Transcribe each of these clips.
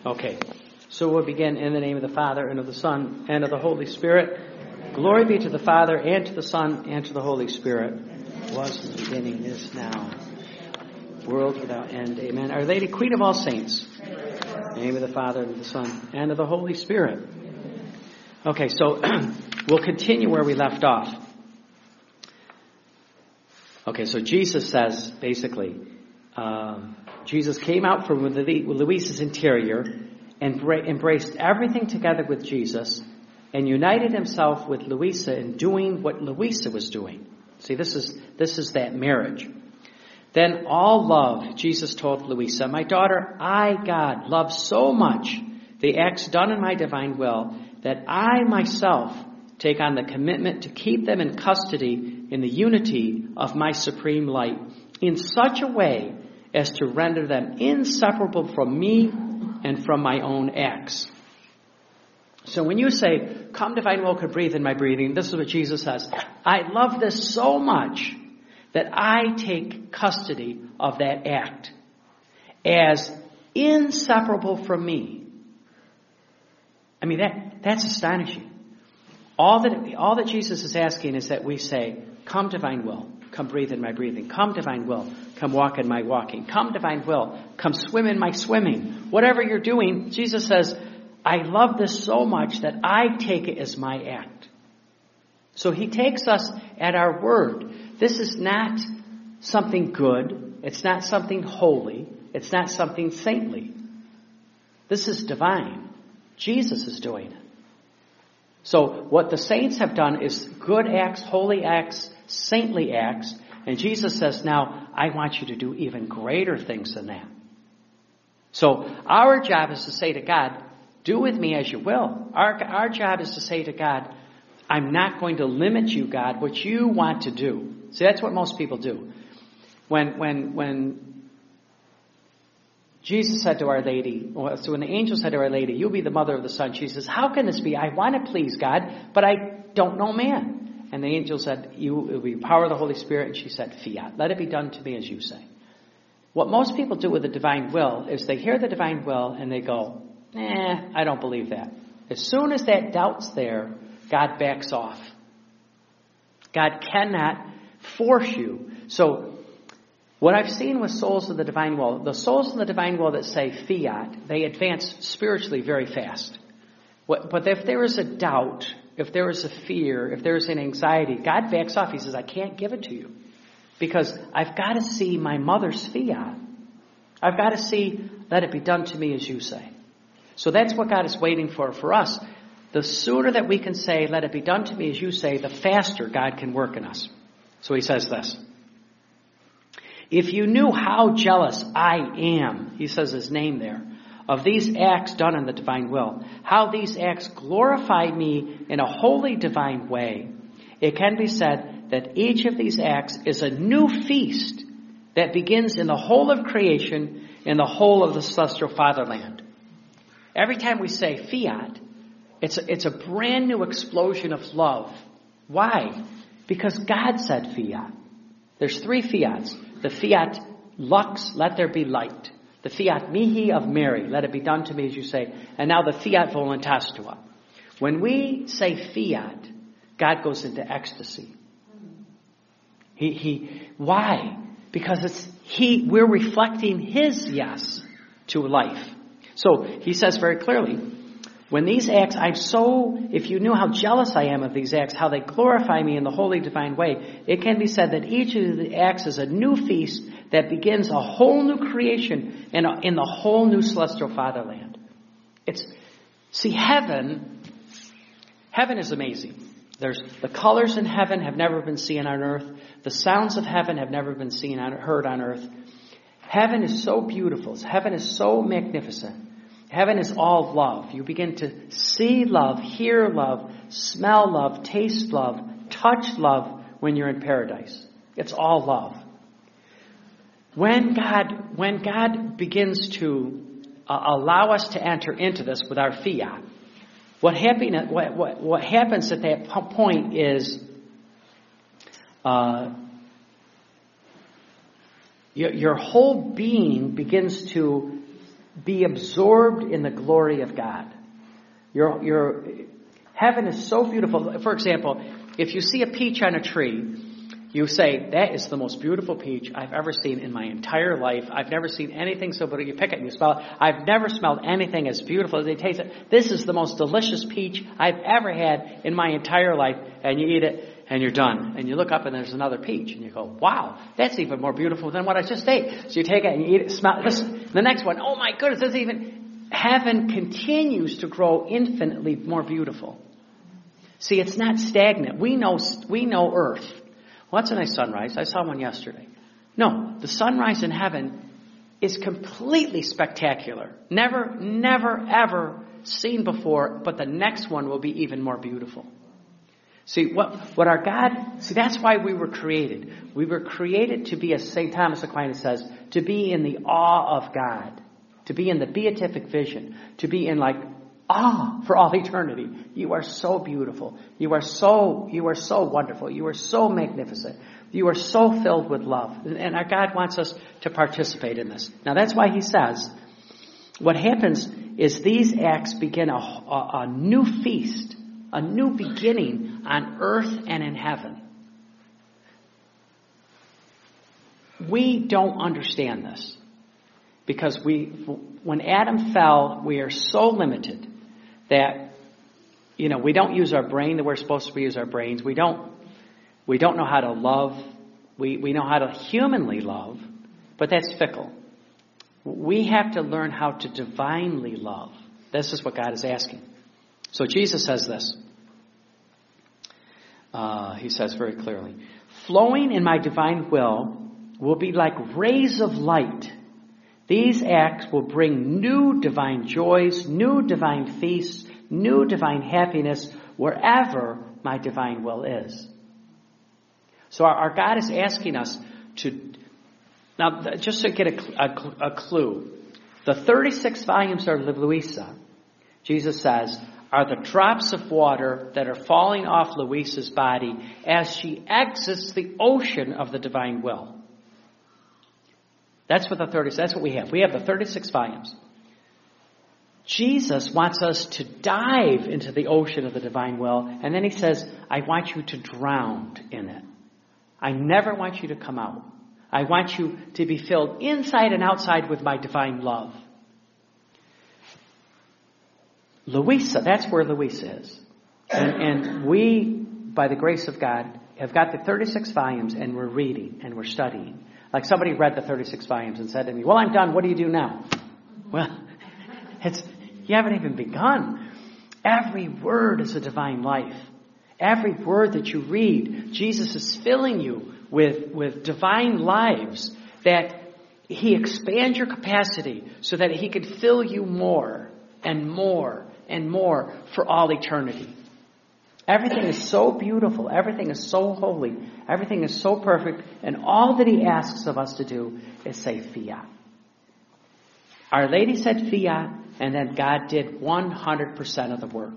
Okay, so we'll begin in the name of the Father, and of the Son, and of the Holy Spirit. Glory be to the Father, and to the Son, and to the Holy Spirit. Was in the beginning, is now, world without end. Amen. Our Lady, Queen of all saints. In the name of the Father, and of the Son, and of the Holy Spirit. Okay, so we'll continue where we left off. Okay, so Jesus says, basically, Jesus came out from Louisa's interior and embraced everything together with Jesus and united himself with Louisa in doing what Louisa was doing. See, this is that marriage. Then all love, Jesus told Louisa, my daughter, I, God, love so much the acts done in my divine will that I myself take on the commitment to keep them in custody in the unity of my supreme light in such a way as to render them inseparable from me and from my own acts. So when you say, come divine will, could breathe in my breathing, this is what Jesus says. I love this so much that I take custody of that act as inseparable from me. I mean, that's astonishing. All that Jesus is asking is that we say, come divine will, come breathe in my breathing. Come divine will, come walk in my walking. Come divine will, come swim in my swimming. Whatever you're doing, Jesus says, I love this so much that I take it as my act. So he takes us at our word. This is not something good. It's not something holy. It's not something saintly. This is divine. Jesus is doing it. So what the saints have done is good acts, holy acts, saintly acts. And Jesus says, now, I want you to do even greater things than that. So our job is to say to God, do with me as you will. Our job is to say to God, I'm not going to limit you, God, what you want to do. See, that's what most people do. When Jesus said to Our Lady, so when the angel said to Our Lady, you'll be the mother of the Son, she says, how can this be? I want to please God, but I don't know man. And the angel said, it will be power of the Holy Spirit. And she said, fiat. Let it be done to me as you say. What most people do with the divine will is they hear the divine will and they go, I don't believe that. As soon as that doubt's there, God backs off. God cannot force you. So what I've seen with souls of the divine will, the souls of the divine will that say fiat, they advance spiritually very fast. But if there is a doubt, if there is a fear, if there is an anxiety, God backs off. He says, I can't give it to you because I've got to see my mother's fiat. I've got to see, let it be done to me as you say. So that's what God is waiting for us. The sooner that we can say, let it be done to me as you say, the faster God can work in us. So he says this. If you knew how jealous I am, he says his name there, of these acts done in the divine will, how these acts glorify me in a holy divine way, it can be said that each of these acts is a new feast that begins in the whole of creation, in the whole of the celestial fatherland. Every time we say fiat, it's a brand new explosion of love. Why? Because God said fiat. There's three fiats. The fiat lux, let there be light. The fiat mihi of Mary, let it be done to me as you say. And now the fiat voluntas tua. When we say fiat, God goes into ecstasy. Why? Because we're reflecting his yes to life. So he says very clearly, when these acts, if you knew how jealous I am of these acts, how they glorify me in the holy divine way, it can be said that each of the acts is a new feast that begins a whole new creation in the whole new celestial fatherland. Heaven is amazing. There's the colors in heaven have never been seen on earth. The sounds of heaven have never been heard on earth. Heaven is so beautiful. Heaven is so magnificent. Heaven is all love. You begin to see love, hear love, smell love, taste love, touch love when you're in paradise. It's all love. When God begins to allow us to enter into this with our fiat, what happens at that point is your whole being begins to be absorbed in the glory of God. Your heaven is so beautiful. For example, if you see a peach on a tree, you say, that is the most beautiful peach I've ever seen in my entire life. I've never seen anything so beautiful. You pick it and you smell it. I've never smelled anything as beautiful as they taste it. This is the most delicious peach I've ever had in my entire life. And you eat it and you're done. And you look up and there's another peach. And you go, wow, that's even more beautiful than what I just ate. So you take it and you eat it, smell it. The next one, oh my goodness, this even, heaven continues to grow infinitely more beautiful. See, it's not stagnant. We know earth. Well, that's a nice sunrise. I saw one yesterday. No, the sunrise in heaven is completely spectacular. Never, ever seen before, but the next one will be even more beautiful. See, what our God, see, that's why we were created. We were created to be, as St. Thomas Aquinas says, to be in the awe of God, to be in the beatific vision, to be in like awe for all eternity. You are so beautiful. You are so wonderful. You are so magnificent. You are so filled with love. And our God wants us to participate in this. Now that's why he says, what happens is these acts begin a new feast, a new beginning on earth and in heaven. We don't understand this because when Adam fell, we are so limited that, we don't use our brain the way we're supposed to use our brains. We don't know how to love. We know how to humanly love, but that's fickle. We have to learn how to divinely love. This is what God is asking. So Jesus says this. He says very clearly, flowing in my divine will be like rays of light. These acts will bring new divine joys, new divine feasts, new divine happiness wherever my divine will is. So our God is asking us to, now just to get a clue, the 36 volumes of Luisa, Jesus says, are the drops of water that are falling off Luisa's body as she exits the ocean of the divine will. That's what we have. We have the 36 volumes. Jesus wants us to dive into the ocean of the divine will, and then he says, I want you to drown in it. I never want you to come out. I want you to be filled inside and outside with my divine love. Luisa, that's where Luisa is. And we, by the grace of God, have got the 36 volumes and we're reading and we're studying. Like somebody read the 36 volumes and said to me, well, I'm done. What do you do now? Well, you haven't even begun. Every word is a divine life. Every word that you read, Jesus is filling you with divine lives that he expands your capacity so that he can fill you more and more and more for all eternity. Everything is so beautiful. Everything is so holy. Everything is so perfect. And all that he asks of us to do is say fiat. Our Lady said fiat, and then God did 100% of the work.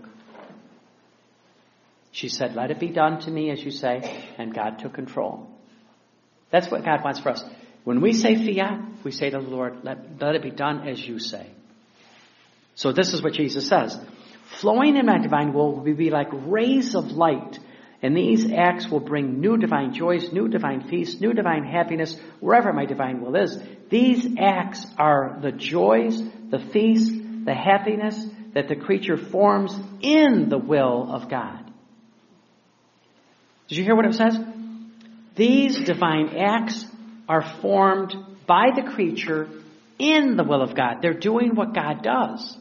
She said, let it be done to me as you say, and God took control. That's what God wants for us. When we say fiat, we say to the Lord, let it be done as you say. So this is what Jesus says. Flowing in my divine will be like rays of light, and these acts will bring new divine joys, new divine feasts, new divine happiness, wherever my divine will is. These acts are the joys, the feasts, the happiness that the creature forms in the will of God. Did you hear what it says? These divine acts are formed by the creature in the will of God. They're doing what God does.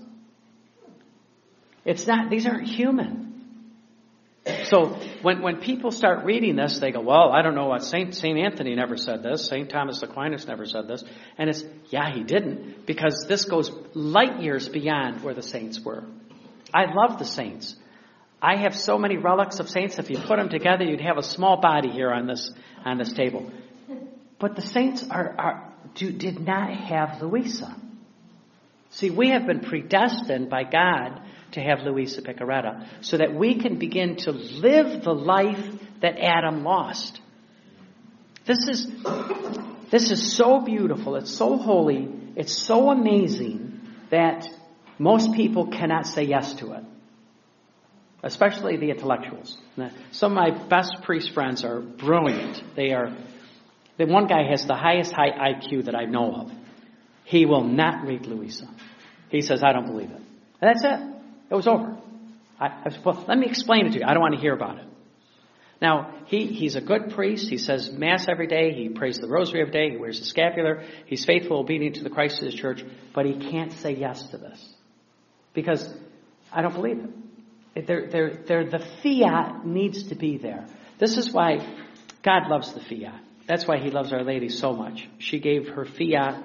These aren't human. So when people start reading this, they go, well, I don't know what Saint Anthony never said this. St. Thomas Aquinas never said this. And it's, yeah, he didn't, because this goes light years beyond where the saints were. I love the saints. I have so many relics of saints. If you put them together, you'd have a small body here on this table. But the saints did not have Luisa. See, we have been predestined by God to have Luisa Piccarreta so that we can begin to live the life that Adam lost. This is so beautiful. It's so holy. It's so amazing that most people cannot say yes to it, especially the intellectuals. Some of my best priest friends are brilliant. The one guy has the highest high IQ that I know of. He will not read Louisa. He says, I don't believe it. And that's it. It was over. Well, let me explain it to you. I don't want to hear about it. Now, he's a good priest. He says Mass every day. He prays the rosary every day. He wears the scapular. He's faithful, obedient to the Christ of his church. But he can't say yes to this. Because I don't believe it. The fiat needs to be there. This is why God loves the fiat. That's why he loves Our Lady so much. She gave her fiat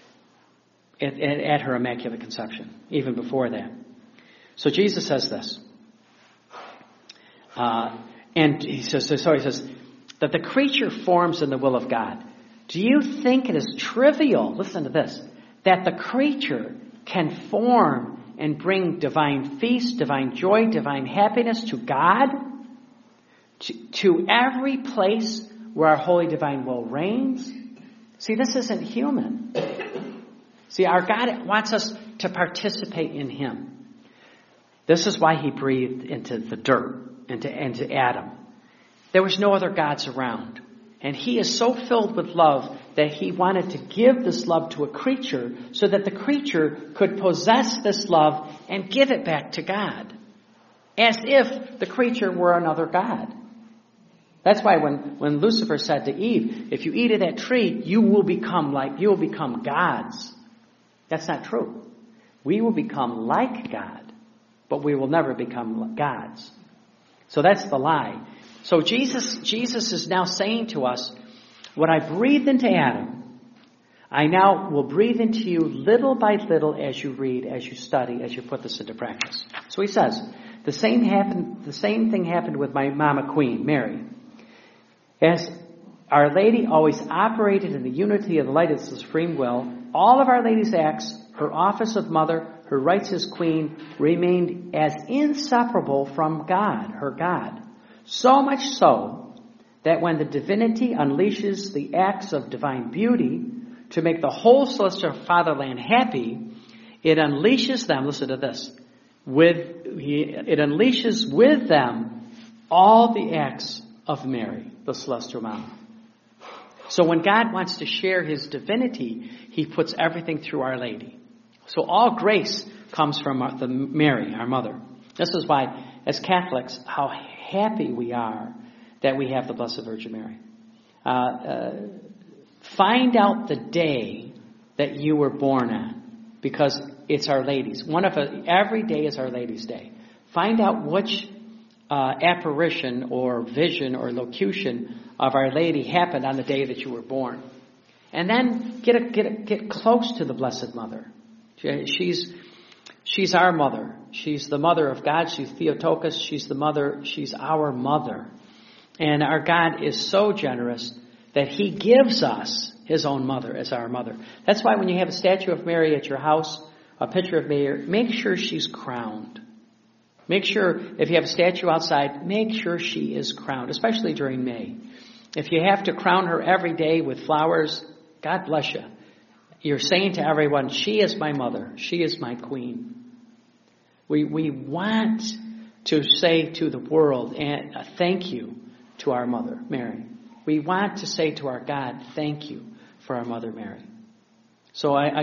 at her Immaculate Conception, even before that. So Jesus says this. And he says that the creature forms in the will of God. Do you think it is trivial, listen to this, that the creature can form and bring divine feast, divine joy, divine happiness to God? To every place where our holy divine will reigns? See, this isn't human. See, our God wants us to participate in him. This is why he breathed into the dirt, into Adam. There was no other gods around. And he is so filled with love that he wanted to give this love to a creature so that the creature could possess this love and give it back to God. As if the creature were another god. That's why when Lucifer said to Eve, if you eat of that tree, you will become gods. That's not true. We will become like God, but we will never become gods. So that's the lie. So Jesus is now saying to us, what I breathed into Adam, I now will breathe into you little by little as you read, as you study, as you put this into practice. So he says, the same thing happened with my Mama Queen, Mary. As Our Lady always operated in the unity of the light of the supreme will, all of Our Lady's acts, her office of mother, her rights as queen, remained as inseparable from God, her God. So much so that when the divinity unleashes the acts of divine beauty to make the whole celestial fatherland happy, it unleashes them, listen to this, it unleashes with them all the acts of Mary, the celestial mama. So when God wants to share his divinity, he puts everything through Our Lady. So all grace comes from Mary, our mother. This is why, as Catholics, how happy we are that we have the Blessed Virgin Mary. Find out the day that you were born on, because it's Our Lady's. Every day is Our Lady's day. Find out which apparition or vision or locution of Our Lady happened on the day that you were born, and then get close to the Blessed Mother. She's our mother. She's the mother of God. She's Theotokos. She's the mother. She's our mother. And our God is so generous that he gives us his own mother as our mother. That's why when you have a statue of Mary at your house, a picture of Mary, make sure she's crowned. Make sure, if you have a statue outside, make sure she is crowned, especially during May. If you have to crown her every day with flowers, God bless you. You're saying to everyone, she is my mother. She is my queen. We want to say to the world, and thank you to our mother, Mary. We want to say to our God, thank you for our mother, Mary. So I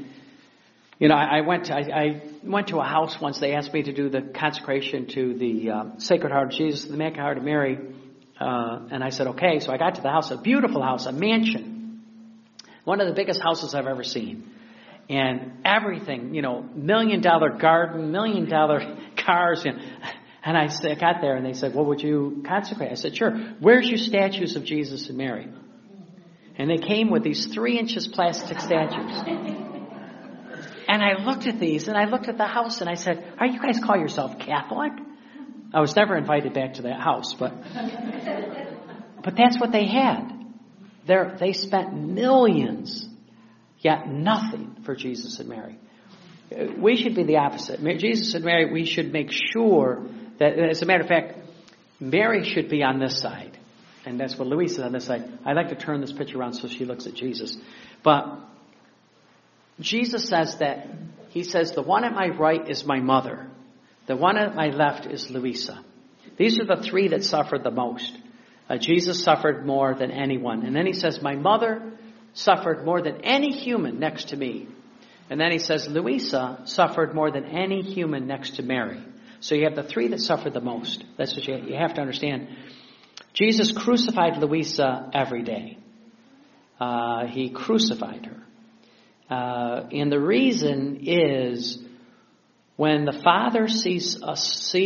went to a house once. They asked me to do the consecration to the Sacred Heart of Jesus, the Immaculate Heart of Mary. And I said, okay. So I got to the house, a beautiful house, a mansion. One of the biggest houses I've ever seen. And everything, $1 million garden, $1 million cars. And I got there and they said, well, would you consecrate? I said, sure. Where's your statues of Jesus and Mary? And they came with these 3-inch plastic statues. And I looked at these and I looked at the house and I said, are you guys call yourself Catholic? I was never invited back to that house, but that's what they had. They spent millions, yet nothing for Jesus and Mary. We should be the opposite. Jesus and Mary, we should make sure that, as a matter of fact, Mary should be on this side. And that's what Louise is on this side. I like to turn this picture around so she looks at Jesus. But Jesus says that he says, the one at my right is my mother. The one at my left is Louisa. These are the three that suffered the most. Jesus suffered more than anyone. And then he says, my mother suffered more than any human next to me. And then he says, Louisa suffered more than any human next to Mary. So you have the three that suffered the most. That's what you have to understand. Jesus crucified Louisa every day. He crucified her. And the reason is when the Father sees a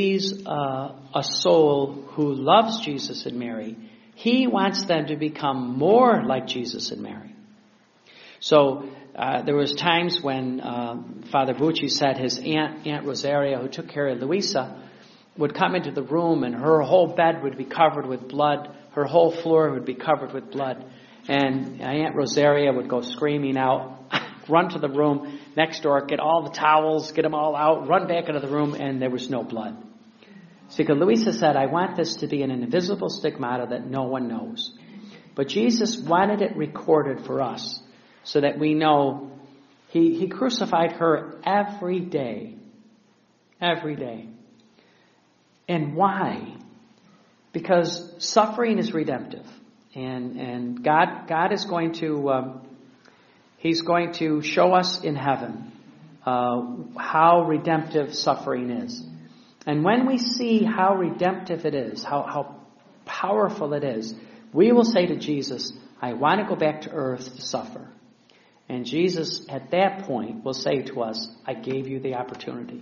soul who loves Jesus and Mary, he wants them to become more like Jesus and Mary. So there was times when Father Bucci said his Aunt Rosaria, who took care of Louisa, would come into the room and her whole bed would be covered with blood. Her whole floor would be covered with blood. And Aunt Rosaria would go screaming out, run to the room next door, get all the towels, get them all out, run back into the room, and there was no blood. So Louisa said, I want this to be an invisible stigmata that no one knows. But Jesus wanted it recorded for us so that we know he crucified her every day. Every day. And why? Because suffering is redemptive. And God is going to, He's going to show us in heaven how redemptive suffering is. And when we see how redemptive it is, how powerful it is, we will say to Jesus, I want to go back to earth to suffer. And Jesus, at that point, will say to us, I gave you the opportunity.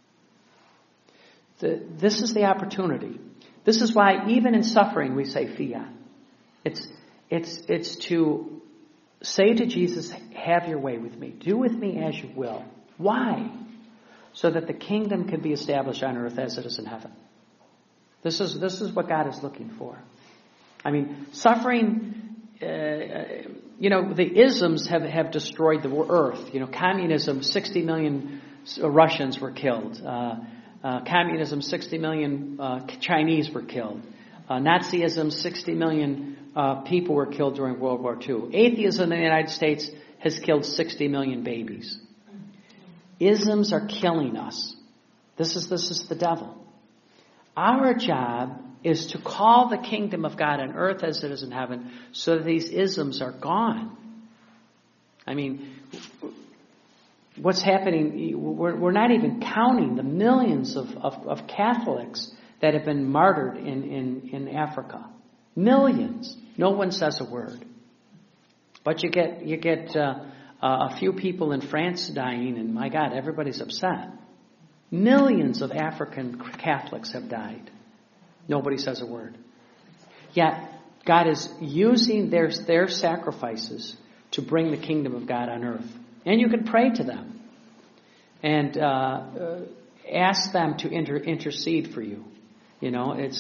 This is the opportunity. This is why even in suffering we say fiat. It's to say to Jesus, have your way with me. Do with me as you will. Why? So that the kingdom can be established on earth as it is in heaven. This is what God is looking for. I mean, suffering, the isms have destroyed the earth. Communism, 60 million Russians were killed. Communism, 60 million Chinese were killed. Nazism, 60 million people were killed during World War II. Atheism in the United States has killed 60 million babies. Isms are killing us. This is the devil. Our job is to call the kingdom of God on earth as it is in heaven so that these isms are gone. I mean, what's happening, we're not even counting the millions of Catholics that have been martyred in Africa. Millions. No one says a word. But you get a few people in France dying, and my God, everybody's upset. Millions of African Catholics have died. Nobody says a word. Yet God is using their sacrifices to bring the kingdom of God on earth. And you can pray to them and ask them to intercede for you. We're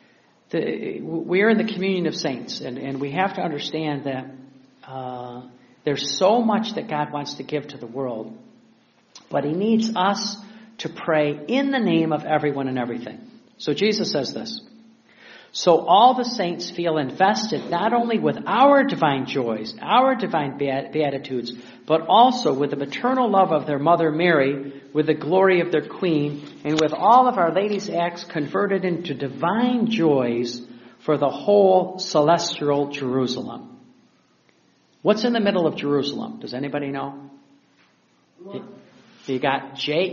in the communion of saints, and we have to understand that there's so much that God wants to give to the world, but He needs us to pray in the name of everyone and everything. So Jesus says this, so all the saints feel invested not only with our divine joys, our divine beatitudes, but also with the maternal love of their mother Mary, with the glory of their queen, and with all of Our Lady's acts converted into divine joys for the whole celestial Jerusalem. What's in the middle of Jerusalem? Does anybody know? You got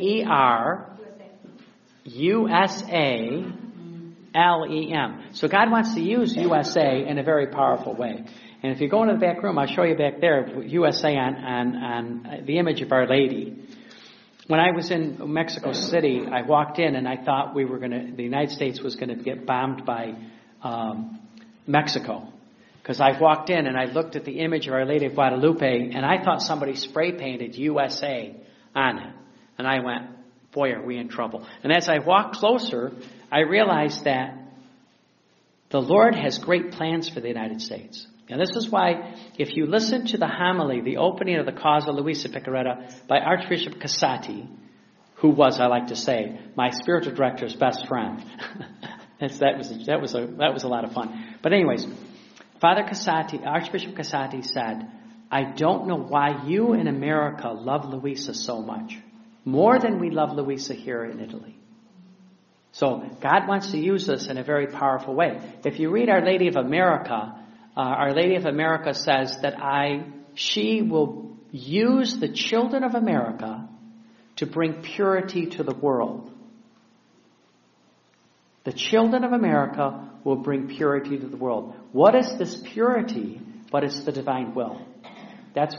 JERUSALEM. So God wants to use USA in a very powerful way. And if you go into the back room, I'll show you back there, USA on the image of Our Lady. When I was in Mexico City, I walked in and I thought the United States was going to get bombed by Mexico. Because I walked in and I looked at the image of Our Lady of Guadalupe and I thought somebody spray painted USA on it. And I went, boy, are we in trouble. And as I walked closer, I realized that the Lord has great plans for the United States. And this is why, if you listen to the homily, the opening of the Causa Luisa Piccarreta by Archbishop Casati, who was, I like to say, my spiritual director's best friend. that was a lot of fun. But anyways, Archbishop Casati said, I don't know why you in America love Luisa so much. more than we love Luisa here in Italy. So God wants to use us in a very powerful way. If you read Our Lady of America, Our Lady of America says that she will use the children of America to bring purity to the world. The children of America will bring purity to the world. What is this purity? But it's the divine will. That's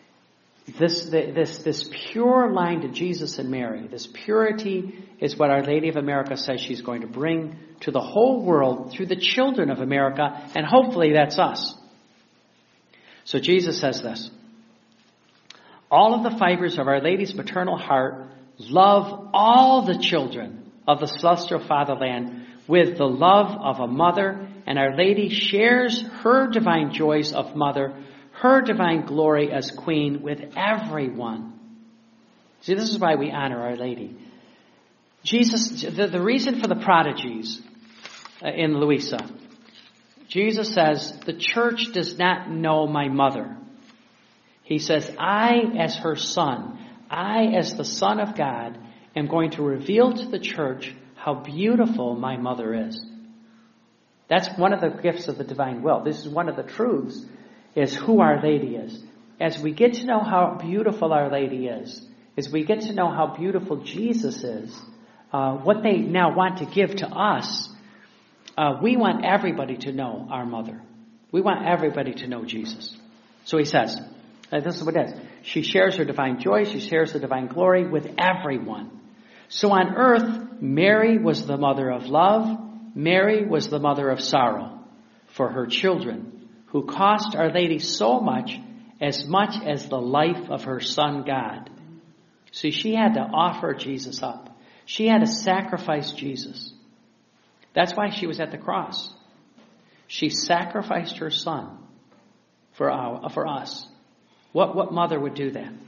this pure line to Jesus and Mary. This purity is what Our Lady of America says she's going to bring to the whole world through the children of America, and hopefully that's us. So Jesus says this: all of the fibers of Our Lady's maternal heart love all the children of the celestial fatherland with the love of a mother, and Our Lady shares her divine joys of mother, her divine glory as queen with everyone. See, this is why we honor Our Lady. Jesus, the reason for the prodigies in Luisa, Jesus says, the church does not know my mother. He says, I, as her son, I, as the Son of God, am going to reveal to the church how beautiful my mother is. That's one of the gifts of the divine will. This is one of the truths, is who Our Lady is. As we get to know how beautiful Our Lady is, as we get to know how beautiful Jesus is, what they now want to give to us, we want everybody to know our mother. We want everybody to know Jesus. So he says, this is what it is. She shares her divine joy, she shares her divine glory with everyone. So on earth, Mary was the mother of love, Mary was the mother of sorrow for her children, who cost Our Lady so much as the life of her son God. See, she had to offer Jesus up. She had to sacrifice Jesus. That's why she was at the cross. She sacrificed her son for us. What mother would do that?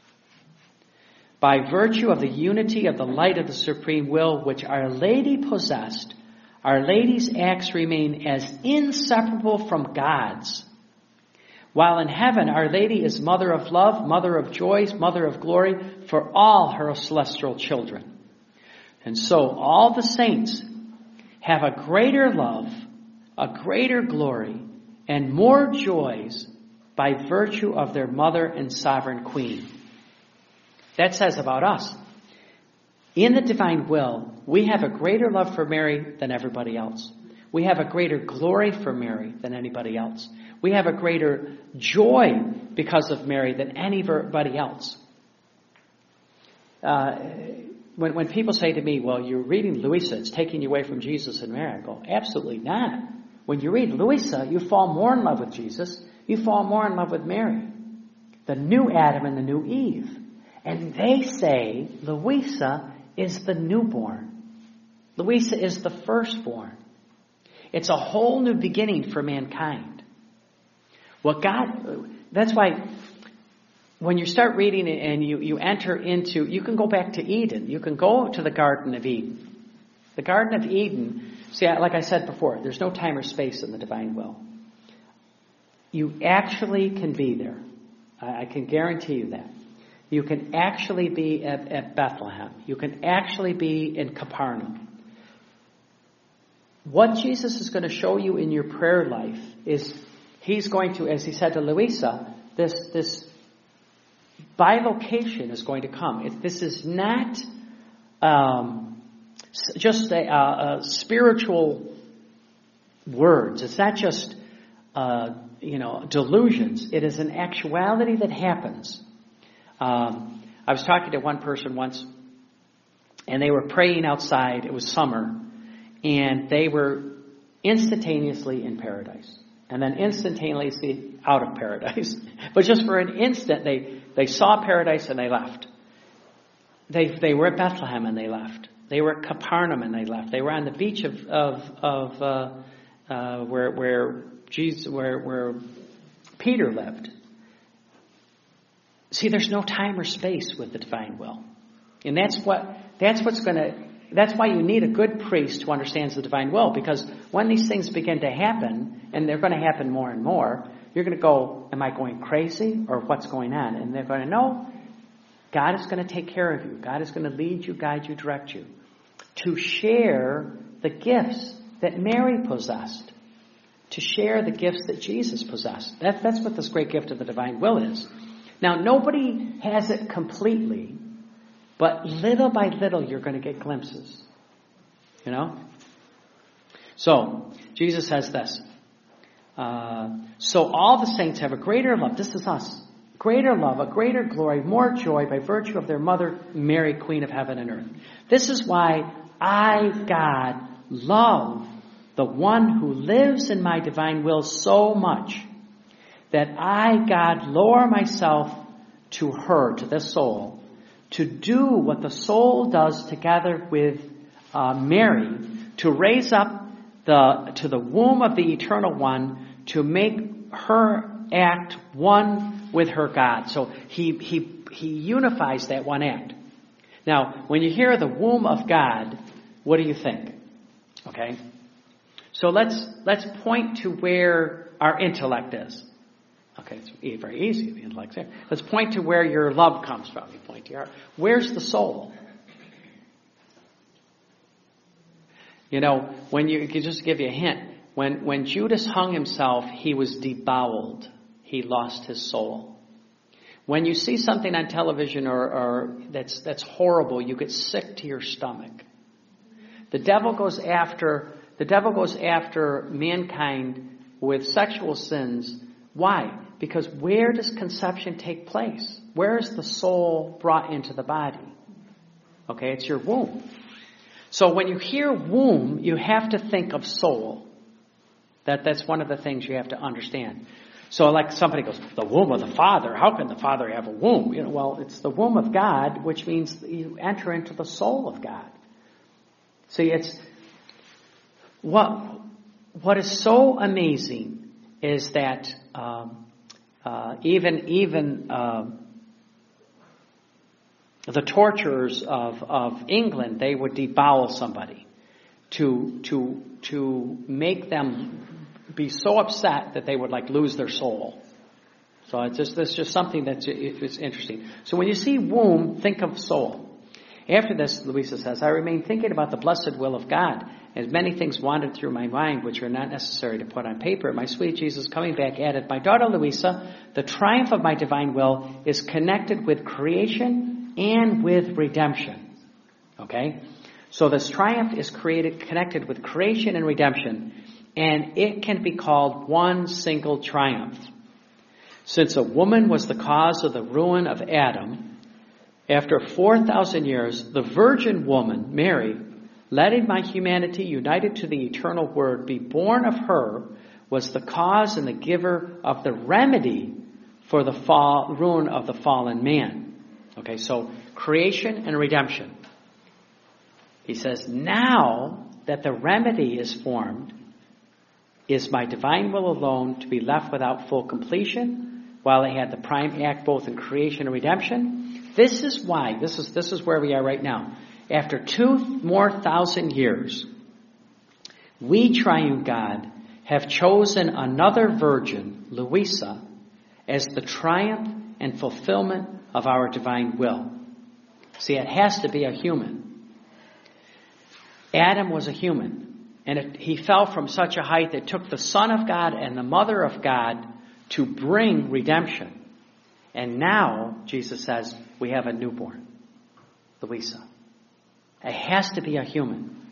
By virtue of the unity of the light of the supreme will which Our Lady possessed, Our Lady's acts remain as inseparable from God's. While in heaven, Our Lady is mother of love, mother of joys, mother of glory for all her celestial children. And so all the saints have a greater love, a greater glory, and more joys by virtue of their mother and sovereign queen. That says about us. In the divine will, we have a greater love for Mary than everybody else. We have a greater glory for Mary than anybody else. We have a greater joy because of Mary than anybody else. When people say to me, well, you're reading Luisa, it's taking you away from Jesus and Mary, I go, absolutely not. When you read Luisa, you fall more in love with Jesus. You fall more in love with Mary. The new Adam and the new Eve. And they say Luisa is the newborn. Luisa is the firstborn. It's a whole new beginning for mankind. That's why when you start reading it and you enter into, you can go back to Eden. You can go to the Garden of Eden. The Garden of Eden, see, like I said before, there's no time or space in the divine will. You actually can be there. I can guarantee you that. You can actually be at Bethlehem. You can actually be in Capernaum. What Jesus is going to show you in your prayer life is he's going to, as he said to Luisa, this bilocation is going to come. This is not just spiritual words. It's not just delusions. It is an actuality that happens. I was talking to one person once, and they were praying outside. It was summer, and they were instantaneously in paradise, and then instantaneously out of paradise. But just for an instant, they saw paradise and they left. They were at Bethlehem and they left. They were at Capernaum and they left. They were on the beach where Peter lived. See, there's no time or space with the divine will. And that's why you need a good priest who understands the divine will, because when these things begin to happen, and they're going to happen more and more, you're going to go, am I going crazy or what's going on? And they're going to know, God is going to take care of you. God is going to lead you, guide you, direct you. To share the gifts that Mary possessed. To share the gifts that Jesus possessed. That's what this great gift of the divine will is. Now, nobody has it completely, but little by little you're going to get glimpses. You know? So, Jesus says this. So all the saints have a greater love. This is us. Greater love, a greater glory, more joy by virtue of their mother, Mary, Queen of heaven and earth. This is why I, God, love the one who lives in my divine will so much that I, God, lower myself to her, to this soul, to do what the soul does together with Mary, to raise up to the womb of the Eternal One, to make her act one with her God. So he unifies that one act. Now, when you hear the womb of God, what do you think? Okay? So let's point to where our intellect is. Okay, it's very easy. The intellect's there. Let's point to where your love comes from. You point to your heart. Where's the soul? You know, just to give you a hint, when Judas hung himself, he was deboweled. He lost his soul. When you see something on television or that's horrible, you get sick to your stomach. The devil goes after mankind with sexual sins. Why? Because where does conception take place? Where is the soul brought into the body? Okay, it's your womb. So when you hear womb, you have to think of soul. That's one of the things you have to understand. So like somebody goes, the womb of the Father, how can the Father have a womb? You know, well, it's the womb of God, which means you enter into the soul of God. See, it's what is so amazing is that even the torturers of England, they would debowel somebody to make them be so upset that they would like lose their soul. So it's just something that's interesting. So when you see womb, think of soul. After this, Louisa says, I remain thinking about the blessed will of God, as many things wandered through my mind which are not necessary to put on paper. My sweet Jesus, coming back, added, my daughter Louisa, the triumph of my divine will is connected with creation and with redemption. Okay? So this triumph is connected with creation and redemption, and it can be called one single triumph. Since a woman was the cause of the ruin of Adam, after 4,000 years, the virgin woman, Mary, letting my humanity united to the eternal Word be born of her, was the cause and the giver of the remedy for the ruin of the fallen man. Okay, so creation and redemption. He says, now that the remedy is formed, is my divine will alone to be left without full completion, while I had the prime act both in creation and redemption? This is why, this is where we are right now. After 2,000 more years, we, triune God, have chosen another virgin, Louisa, as the triumph and fulfillment of our divine will. See, it has to be a human. Adam was a human. And he fell from such a height that it took the Son of God and the Mother of God to bring redemption. And now, Jesus says, we have a newborn, Louisa. It has to be a human.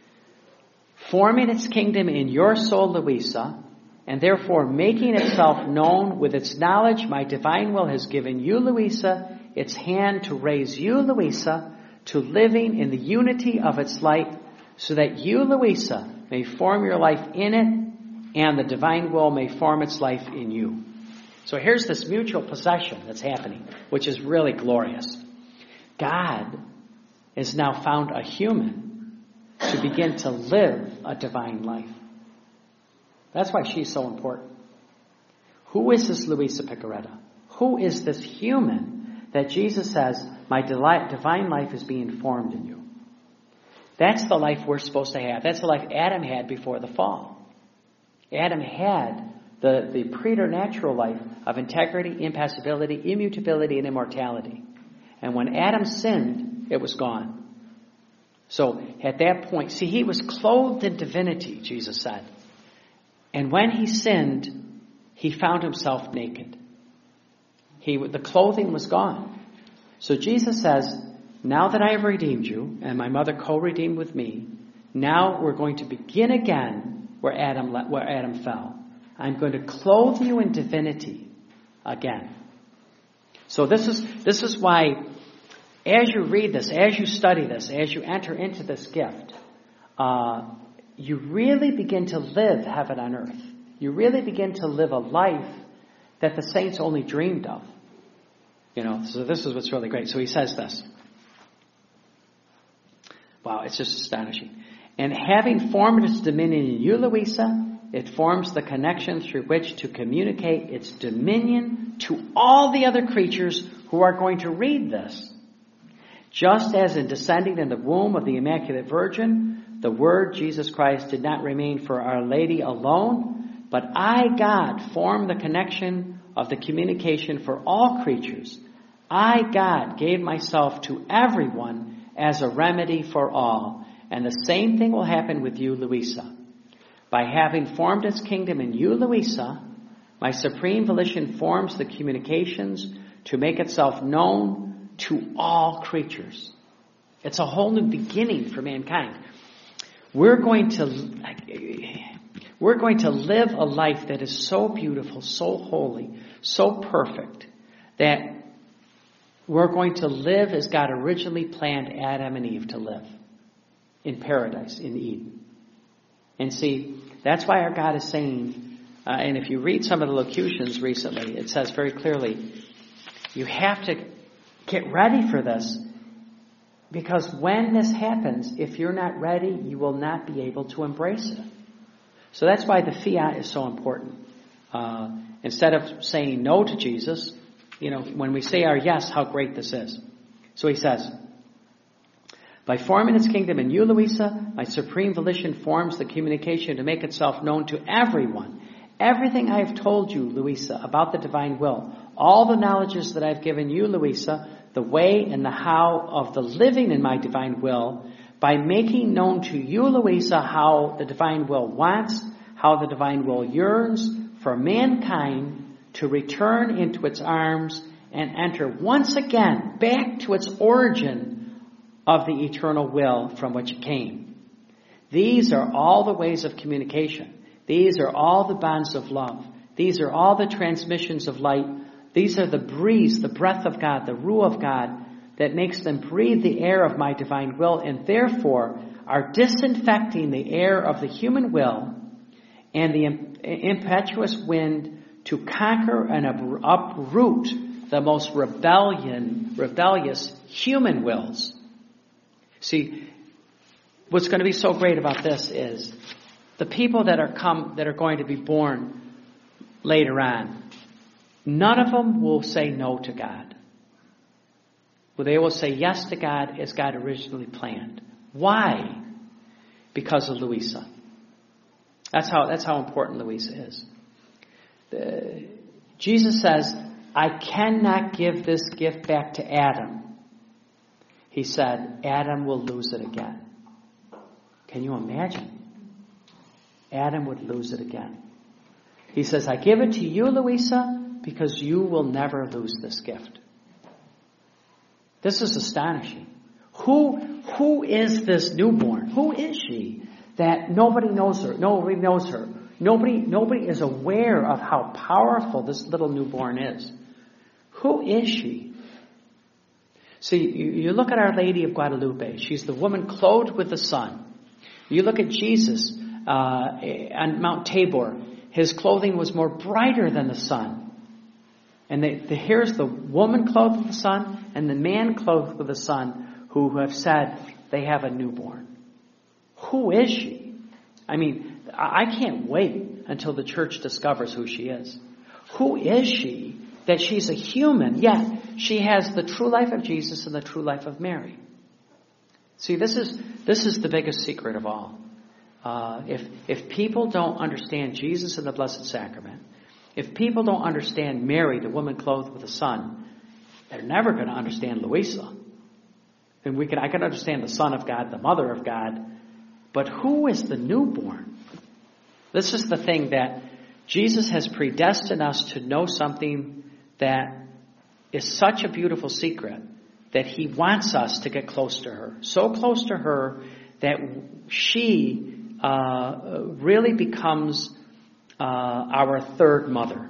Forming its kingdom in your soul, Louisa, and therefore making itself known with its knowledge, my divine will has given you, Louisa, its hand to raise you, Louisa, to living in the unity of its light, so that you, Louisa, may form your life in it, and the divine will may form its life in you. So here's this mutual possession that's happening, which is really glorious. God has now found a human to begin to live a divine life. That's why she's so important. Who is this Louisa Picaretta? Who is this human that Jesus says, my divine life is being formed in you? That's the life we're supposed to have. That's the life Adam had before the fall. Adam had the preternatural life of integrity, impassibility, immutability, and immortality. And when Adam sinned, it was gone. So at that point, see, he was clothed in divinity, Jesus said. And when he sinned, he found himself naked. The clothing was gone. So Jesus says, now that I have redeemed you, and my mother co-redeemed with me, now we're going to begin again where Adam fell. I'm going to clothe you in divinity again. So this is why, as you read this, as you study this, as you enter into this gift, you really begin to live heaven on earth. You really begin to live a life that the saints only dreamed of. So this is what's really great. So he says this. Wow, it's just astonishing. And having formed its dominion in you, Louisa, it forms the connection through which to communicate its dominion to all the other creatures who are going to read this. Just as in descending in the womb of the Immaculate Virgin, the Word, Jesus Christ, did not remain for Our Lady alone, but I, God, formed the connection of the communication for all creatures. I, God, gave myself to everyone as a remedy for all. And the same thing will happen with you, Louisa. By having formed its kingdom in you, Louisa, my supreme volition forms the communications to make itself known to all creatures. It's a whole new beginning for mankind. We're going to live a life that is so beautiful, so holy, so perfect, that we're going to live as God originally planned Adam and Eve to live, in paradise, in Eden. And see, that's why our God is saying, and if you read some of the locutions recently, it says very clearly, you have to get ready for this, because when this happens, if you're not ready, you will not be able to embrace it. So that's why the fiat is so important. Instead of saying no to Jesus, when we say our yes, how great this is. So he says, by forming its kingdom in you, Louisa, my supreme volition forms the communication to make itself known to everyone. Everything I have told you, Louisa, about the divine will, all the knowledges that I've given you, Louisa, the way and the how of the living in my divine will, by making known to you, Louisa, how the divine will wants, how the divine will yearns for mankind to return into its arms and enter once again back to its origin of the eternal will from which it came. These are all the ways of communication. These are all the bonds of love. These are all the transmissions of light. These are the breeze, the breath of God, the ruah of God that makes them breathe the air of my divine will, and therefore are disinfecting the air of the human will and the impetuous wind to conquer and uproot the most rebellious human wills. See, what's going to be so great about this is the people that are going to be born later on, none of them will say no to God. Well, they will say yes to God as God originally planned. Why? Because of Louisa. That's how important Louisa is. Jesus says, I cannot give this gift back to Adam. He said, Adam will lose it again. Can you imagine? Adam would lose it again. He says, I give it to you, Louisa, because you will never lose this gift. This is astonishing. Who is this newborn? Who is she that nobody knows her? Nobody knows her. Nobody is aware of how powerful this little newborn is. Who is she? See, you look at Our Lady of Guadalupe. She's the woman clothed with the sun. You look at Jesus on Mount Tabor. His clothing was more brighter than the sun. And here's the woman clothed with the sun and the man clothed with the sun who have said they have a newborn. Who is she? I mean, I can't wait until the church discovers who she is. Who is she that she's a human, yet she has the true life of Jesus and the true life of Mary? See, this is the biggest secret of all. If people don't understand Jesus and the Blessed Sacrament, if people don't understand Mary, the woman clothed with the sun, They're never going to understand Louisa. And I can understand the Son of God, the Mother of God, but who is the newborn? This is the thing that Jesus has predestined us to know something that is such a beautiful secret that he wants us to get close to her. So close to her that she really becomes our third mother.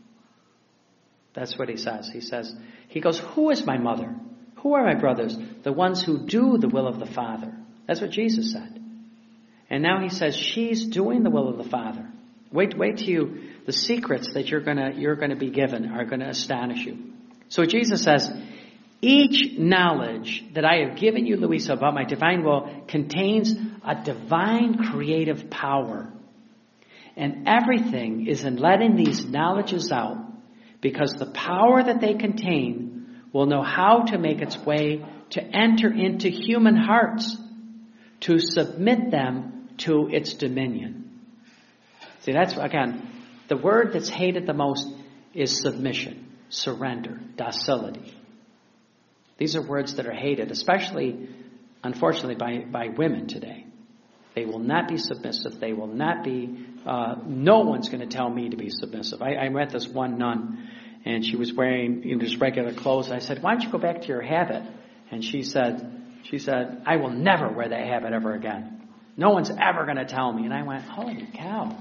That's what he says. He goes, who is my mother? Who are my brothers? The ones who do the will of the Father. That's what Jesus said. And now he says, she's doing the will of the Father. Wait till the secrets that you're gonna be given are gonna astonish you. So Jesus says, each knowledge that I have given you, Louisa, about my divine will contains a divine creative power. And everything is in letting these knowledges out, because the power that they contain will know how to make its way to enter into human hearts, to submit them to its dominion. See, that's, again, the word that's hated the most is submission, surrender, docility. These are words that are hated, especially, unfortunately, by women today. They will not be submissive. They will not be, no one's going to tell me to be submissive. I met this one nun, and she was wearing just regular clothes. I said, why don't you go back to your habit? And she said, I will never wear that habit ever again. No one's ever going to tell me. And I went, holy cow.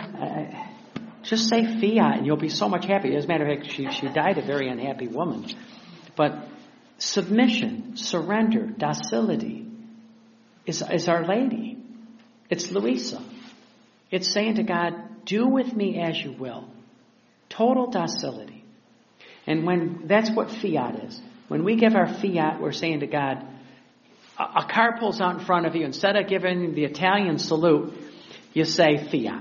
Just say fiat and you'll be so much happier. As a matter of fact, she died a very unhappy woman. But submission, surrender, docility is Our Lady. It's Louisa. It's saying to God, do with me as you will. Total docility. And that's what fiat is. When we give our fiat, we're saying to God, a car pulls out in front of you. Instead of giving the Italian salute, you say fiat.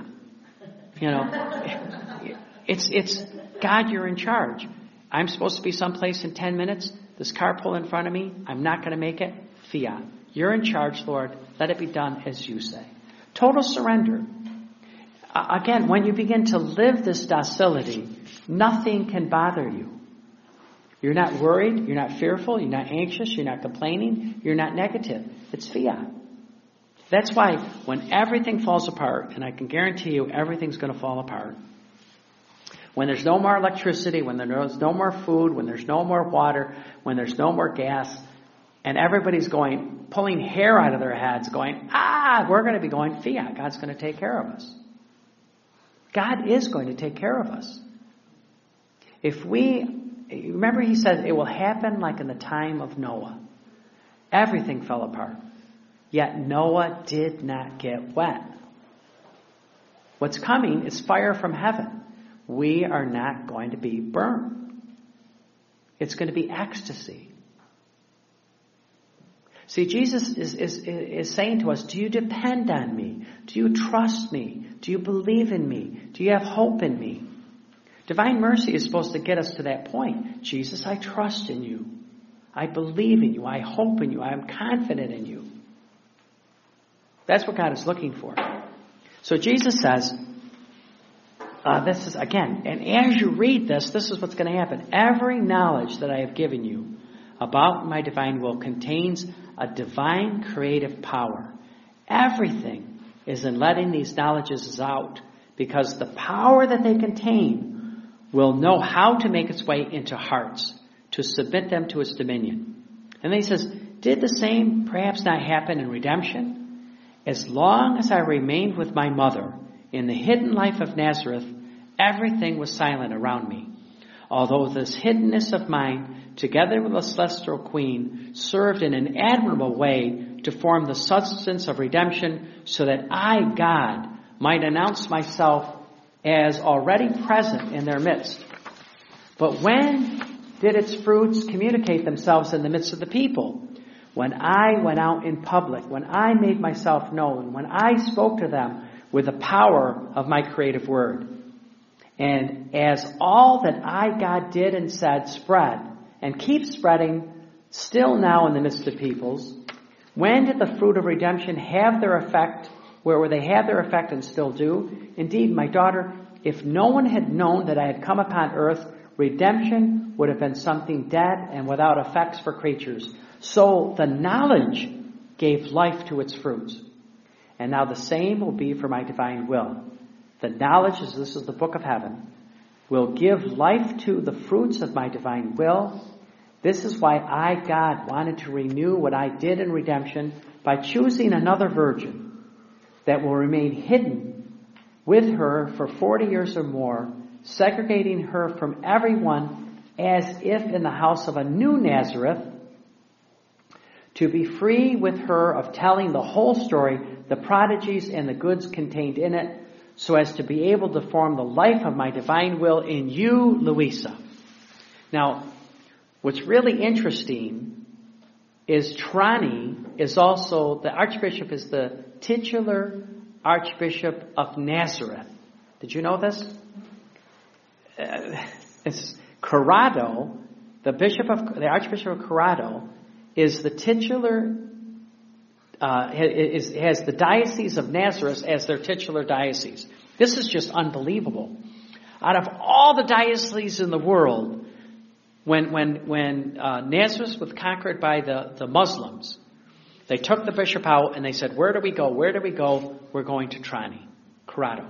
It's God, you're in charge. I'm supposed to be someplace in 10 minutes. This car pulled in front of me. I'm not going to make it. Fiat. You're in charge, Lord. Let it be done as you say. Total surrender. Again, when you begin to live this docility, nothing can bother you. You're not worried. You're not fearful. You're not anxious. You're not complaining. You're not negative. It's fiat. That's why when everything falls apart, and I can guarantee you everything's going to fall apart, when there's no more electricity, when there's no more food, when there's no more water, when there's no more gas, and everybody's pulling hair out of their heads, going, we're going to be going fiat. God's going to take care of us. God is going to take care of us. Remember he said it will happen like in the time of Noah. Everything fell apart. Yet Noah did not get wet. What's coming is fire from heaven. We are not going to be burned. It's going to be ecstasy. See, Jesus is saying to us, do you depend on me? Do you trust me? Do you believe in me? Do you have hope in me? Divine mercy is supposed to get us to that point. Jesus, I trust in you. I believe in you. I hope in you. I am confident in you. That's what God is looking for. So Jesus says, this is, again, and as you read this is what's going to happen. Every knowledge that I have given you about my divine will contains a divine creative power. Everything is in letting these knowledges out, because the power that they contain will know how to make its way into hearts, to submit them to its dominion. And then he says, did the same perhaps not happen in redemption? As long as I remained with my mother in the hidden life of Nazareth, everything was silent around me. Although this hiddenness of mine, together with the celestial queen, served in an admirable way to form the substance of redemption, so that I, God, might announce myself as already present in their midst. But when did its fruits communicate themselves in the midst of the people? When I went out in public, when I made myself known, when I spoke to them with the power of my creative word. And as all that I, God, did and said spread and keeps spreading still now in the midst of peoples, when did the fruit of redemption have their effect, where they have their effect and still do? Indeed, my daughter, if no one had known that I had come upon earth redemption would have been something dead and without effects for creatures. So the knowledge gave life to its fruits. And now the same will be for my divine will. The knowledge, as this is the book of heaven, will give life to the fruits of my divine will. This is why I, God, wanted to renew what I did in redemption by choosing another virgin that will remain hidden with her for 40 years or more, segregating her from everyone as if in the house of a new Nazareth, to be free with her of telling the whole story, the prodigies and the goods contained in it, so as to be able to form the life of my divine will in you, Louisa. Now, what's really interesting is Trani is also, the archbishop is the titular archbishop of Nazareth. Did you know this? It's Corrado, the archbishop of Corrado, is the titular, has the Diocese of Nazareth as their titular diocese. This is just unbelievable. Out of all the dioceses in the world, when Nazareth was conquered by the Muslims, they took the bishop out and they said, where do we go? Where do we go? We're going to Trani, Corrado.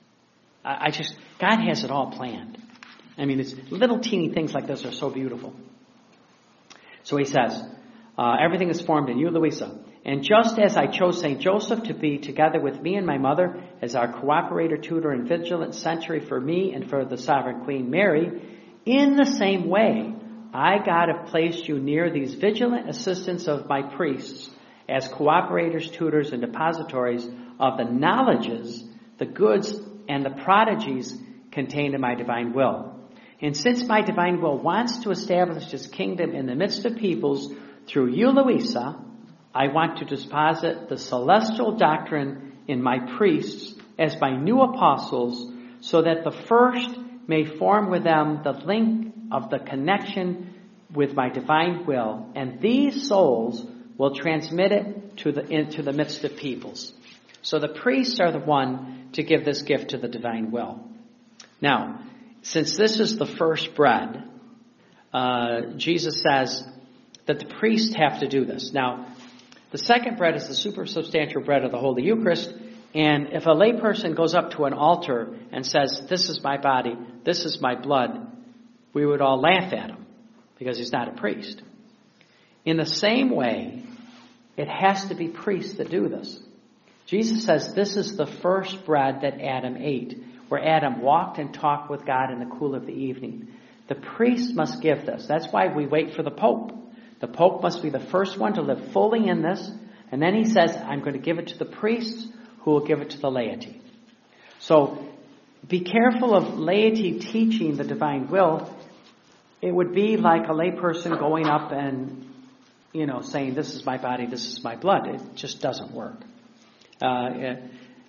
God has it all planned. I mean, it's little teeny things like this are so beautiful. So he says, everything is formed in you, Louisa. And just as I chose St. Joseph to be together with me and my mother as our cooperator, tutor, and vigilant sentry for me and for the Sovereign Queen Mary, in the same way, I, God, have placed you near these vigilant assistants of my priests as cooperators, tutors, and depositories of the knowledges, the goods, and the prodigies contained in my divine will. And since my divine will wants to establish his kingdom in the midst of peoples through you, Louisa, I want to deposit the celestial doctrine in my priests as my new apostles, so that the first may form with them the link of the connection with my divine will, and these souls will transmit it into the midst of peoples. So the priests are the one to give this gift to the divine will. Now, since this is the first bread, Jesus says that the priests have to do this. Now, the second bread is the supersubstantial bread of the Holy Eucharist, and if a layperson goes up to an altar and says, this is my body, this is my blood, we would all laugh at him because he's not a priest. In the same way, it has to be priests that do this. Jesus says this is the first bread that Adam ate, where Adam walked and talked with God in the cool of the evening. The priest must give this. That's why we wait for the Pope. The Pope must be the first one to live fully in this, and then he says, I'm going to give it to the priests, who will give it to the laity. So be careful of laity teaching the divine will. It would be like a layperson going up and, saying, this is my body, this is my blood. It just doesn't work. I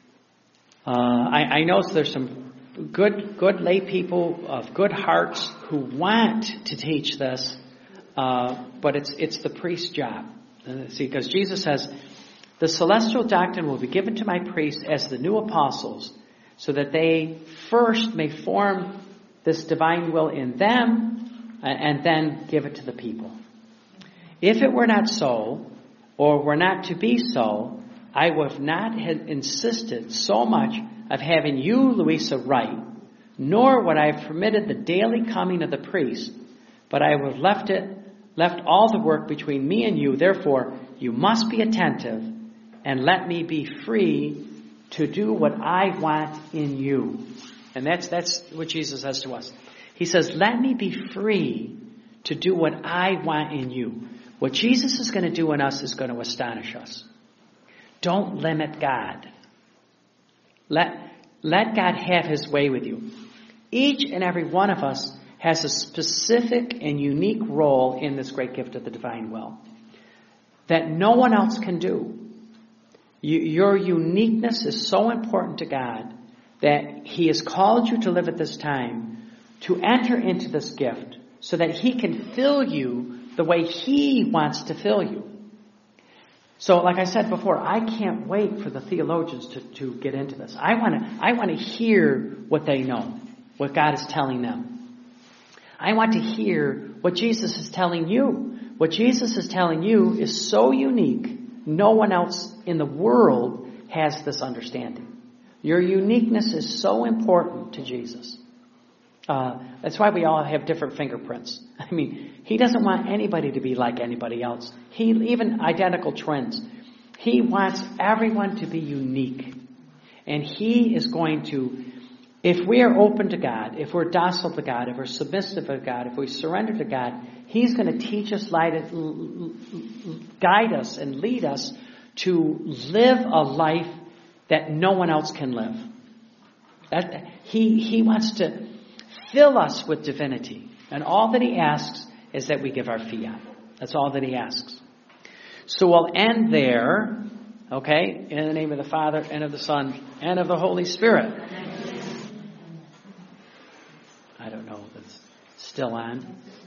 know there's some good lay people of good hearts who want to teach this, but it's the priest's job. See, because Jesus says, the celestial doctrine will be given to my priests as the new apostles, so that they first may form this divine will in them, and then give it to the people. If it were not so, or were not to be so, I would not have insisted so much of having you, Louisa, write, nor would I have permitted the daily coming of the priest, but I would have left all the work between me and you. Therefore, you must be attentive, and let me be free to do what I want in you. And that's what Jesus says to us. He says, let me be free to do what I want in you. What Jesus is going to do in us is going to astonish us. Don't limit God. Let God have his way with you. Each and every one of us has a specific and unique role in this great gift of the divine will that no one else can do. Your uniqueness is so important to God that he has called you to live at this time to enter into this gift so that he can fill you the way he wants to fill you. So, like I said before, I can't wait for the theologians to get into this. I want to hear what they know, what God is telling them. I want to hear what Jesus is telling you. What Jesus is telling you is so unique. No one else in the world has this understanding. Your uniqueness is so important to Jesus. That's why we all have different fingerprints. I mean, he doesn't want anybody to be like anybody else. Even identical twins. He wants everyone to be unique. And he is going to, if we are open to God, if we're docile to God, if we're submissive to God, if we surrender to God, he's going to teach us, guide us, and lead us to live a life that no one else can live. He wants to fill us with divinity. And all that he asks is that we give our fiat. That's all that he asks. So we'll end there, okay, in the name of the Father, and of the Son, and of the Holy Spirit. I don't know if it's still on.